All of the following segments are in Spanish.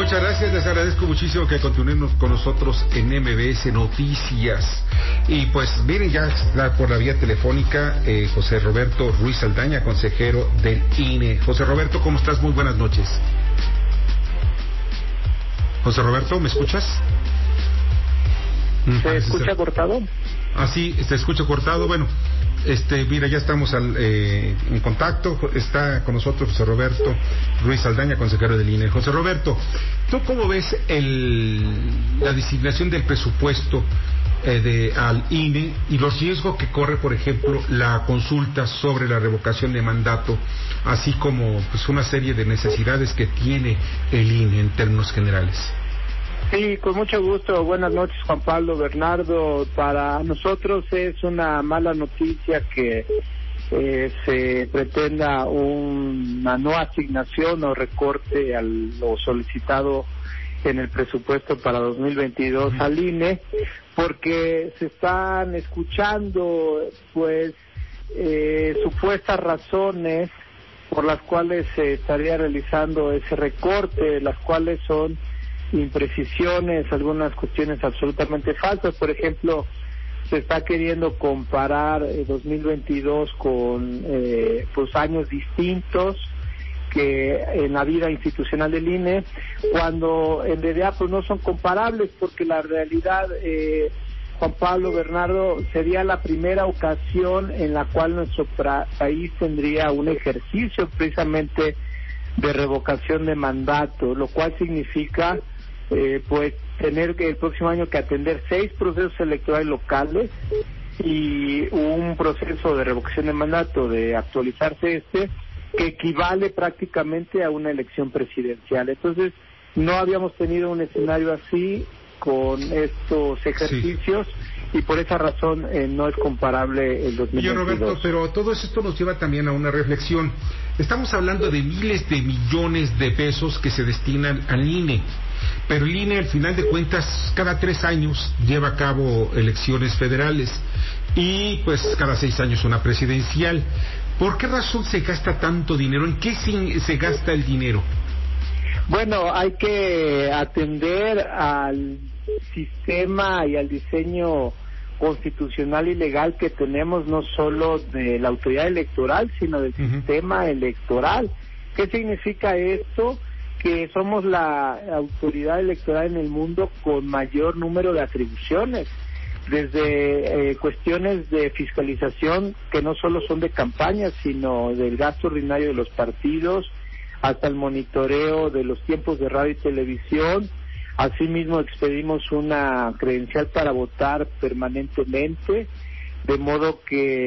Muchas gracias, les agradezco muchísimo que continúen con nosotros en MBS Noticias. Y pues miren, ya está por la vía telefónica José Roberto Ruiz Saldaña, consejero del INE. José Roberto, ¿cómo estás? Muy buenas noches. José Roberto, ¿me escuchas? ¿Se escucha cortado? Ah, sí, se escucha cortado. Bueno, mira, ya estamos en contacto. Está con nosotros José Roberto Ruiz Saldaña, consejero del INE. José Roberto, ¿tú cómo ves la designación del presupuesto al INE y los riesgos que corre, por ejemplo, la consulta sobre la revocación de mandato, así como pues una serie de necesidades que tiene el INE en términos generales? Sí, con mucho gusto. Buenas noches, Juan Pablo, Bernardo. Para nosotros es una mala noticia que se pretenda una no asignación o recorte a lo solicitado en el presupuesto para 2022 al INE, porque se están escuchando pues supuestas razones por las cuales se estaría realizando ese recorte, las cuales son imprecisiones, algunas cuestiones absolutamente falsas. Por ejemplo, se está queriendo comparar 2022 con pues años distintos que en la vida institucional del INE, cuando en realidad pues no son comparables, porque la realidad, Juan Pablo, Bernardo, sería la primera ocasión en la cual nuestro país tendría un ejercicio precisamente de revocación de mandato, lo cual significa pues tener que el próximo año que atender 6 procesos electorales locales y un proceso de revocación de mandato, de actualizarse que equivale prácticamente a una elección presidencial. Entonces, no habíamos tenido un escenario así con estos ejercicios, sí, y por esa razón no es comparable el 2022. Oye, Roberto, pero todo esto nos lleva también a una reflexión. Estamos hablando de miles de millones de pesos que se destinan al INE, pero el INE, al final de cuentas, cada 3 años lleva a cabo elecciones federales y pues cada 6 años una presidencial. ¿Por qué razón se gasta tanto dinero? ¿En qué se gasta el dinero? Bueno, hay que atender al sistema y al diseño constitucional y legal que tenemos, no solo de la autoridad electoral, sino del sistema electoral. ¿Qué significa esto? Que somos la autoridad electoral en el mundo con mayor número de atribuciones, desde cuestiones de fiscalización que no solo son de campaña, sino del gasto ordinario de los partidos, hasta el monitoreo de los tiempos de radio y televisión. Asimismo, expedimos una credencial para votar permanentemente, de modo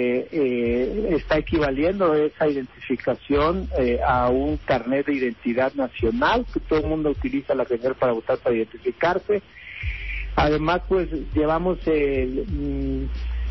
que está equivaliendo esa identificación a un carnet de identidad nacional, que todo el mundo utiliza la credencial para votar, para identificarse. Además, pues llevamos el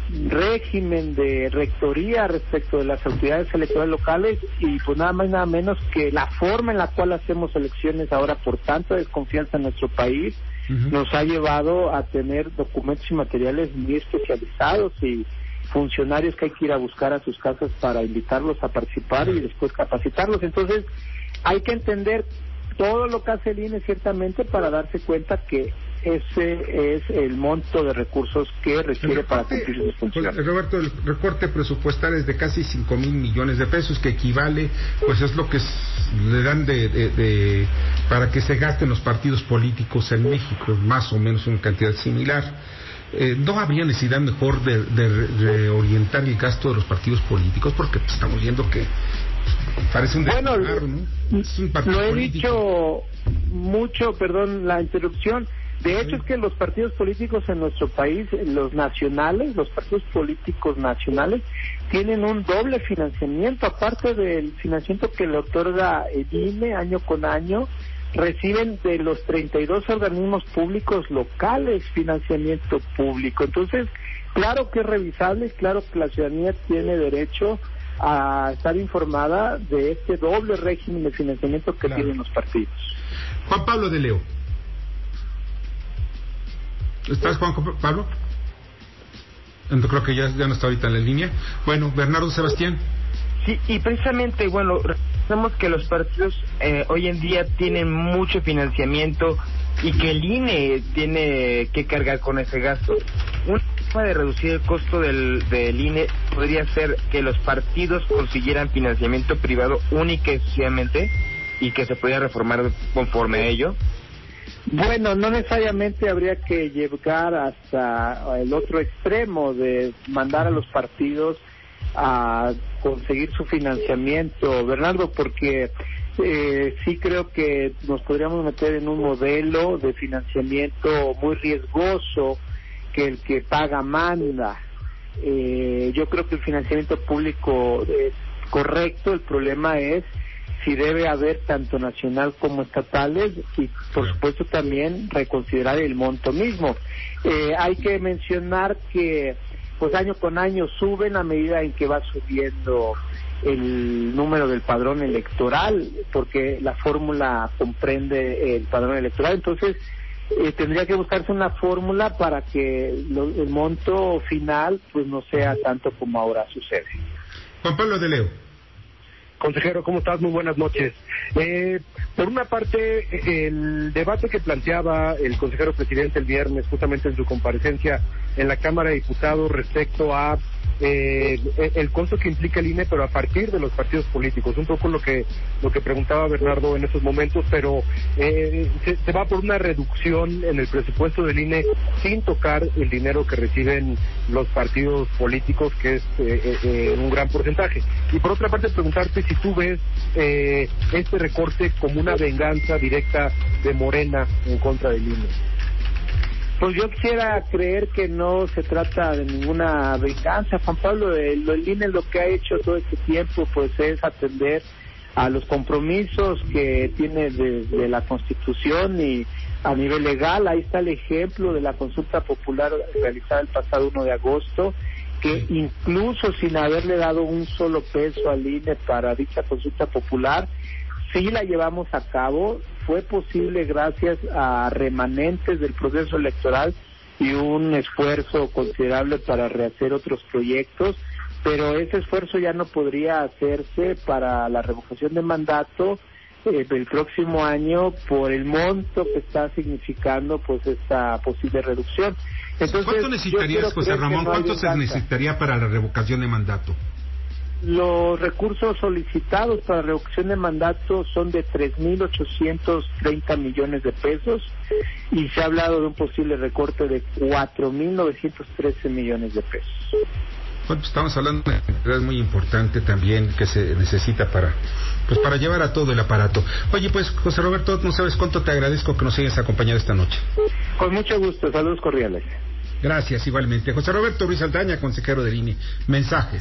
régimen de rectoría respecto de las autoridades electorales locales y pues nada más y nada menos que la forma en la cual hacemos elecciones ahora por tanta desconfianza en nuestro país nos ha llevado a tener documentos y materiales muy especializados y funcionarios que hay que ir a buscar a sus casas para invitarlos a participar y después capacitarlos. Entonces hay que entender todo lo que hace el INE ciertamente para darse cuenta que ese es el monto de recursos que requiere para cumplir sus funciones. Pues, Roberto, el recorte presupuestal es de casi 5,000 millones de pesos, que equivale, pues es lo que le dan para que se gasten los partidos políticos en México, más o menos una cantidad similar. ¿No habría necesidad mejor de orientar el gasto de los partidos políticos? Porque pues, estamos viendo que parece un descaro, ¿no? Es un partido lo he político. Dicho mucho, perdón la interrupción. De hecho, es que los partidos políticos en nuestro país, los nacionales, los partidos políticos nacionales, tienen un doble financiamiento, aparte del financiamiento que le otorga el INE año con año, reciben de los 32 organismos públicos locales financiamiento público. Entonces, claro que es revisable, claro que la ciudadanía tiene derecho a estar informada de este doble régimen de financiamiento que tienen los partidos. Juan Pablo de Leo. ¿Estás, Juan Pablo? Creo que ya no está ahorita en la línea. Bueno, Bernardo Sebastián. Sí, y precisamente, bueno, Sabemos que los partidos hoy en día tienen mucho financiamiento y que el INE tiene que cargar con ese gasto. Una forma de reducir el costo del INE podría ser que los partidos consiguieran financiamiento privado única y exclusivamente y que se pudiera reformar conforme a ello. Bueno, no necesariamente habría que llegar hasta el otro extremo de mandar a los partidos a conseguir su financiamiento, Bernardo, porque sí creo que nos podríamos meter en un modelo de financiamiento muy riesgoso, que el que paga manda. Yo creo que el financiamiento público es correcto, el problema es si debe haber tanto nacional como estatales y por supuesto también reconsiderar el monto mismo. Hay que mencionar que pues año con año suben a medida en que va subiendo el número del padrón electoral, porque la fórmula comprende el padrón electoral. Entonces tendría que buscarse una fórmula para que el monto final pues no sea tanto como ahora sucede. Juan Pablo de Leo. Consejero, ¿cómo estás? Muy buenas noches. Por una parte, el debate que planteaba el consejero presidente el viernes, justamente en su comparecencia en la Cámara de Diputados respecto a el costo que implica el INE, pero a partir de los partidos políticos, un poco lo que preguntaba Bernardo en esos momentos, pero se va por una reducción en el presupuesto del INE sin tocar el dinero que reciben los partidos políticos, que es un gran porcentaje. Y por otra parte, preguntarte si tú ves este recorte como una venganza directa de Morena en contra del INE. Pues yo quisiera creer que no se trata de ninguna venganza, Juan Pablo. El INE lo que ha hecho todo este tiempo pues es atender a los compromisos que tiene desde la Constitución y a nivel legal. Ahí está el ejemplo de la consulta popular realizada el pasado 1 de agosto, que incluso sin haberle dado un solo peso al INE para dicha consulta popular, sí la llevamos a cabo. Fue posible gracias a remanentes del proceso electoral y un esfuerzo considerable para rehacer otros proyectos, pero ese esfuerzo ya no podría hacerse para la revocación de mandato el próximo año por el monto que está significando pues esta posible reducción. Entonces, ¿cuánto necesitarías, José Ramón? ¿Cuánto se necesitaría para la revocación de mandato? Los recursos solicitados para revocación de mandato son de 3.830 millones de pesos y se ha hablado de un posible recorte de 4.913 millones de pesos. Bueno, pues estamos hablando de una cantidad muy importante también que se necesita para llevar a todo el aparato. Oye, pues José Roberto, no sabes cuánto te agradezco que nos hayas acompañado esta noche. Con mucho gusto, saludos cordiales. Gracias, igualmente. José Roberto Ruiz Saldaña, consejero del INE. Mensajes.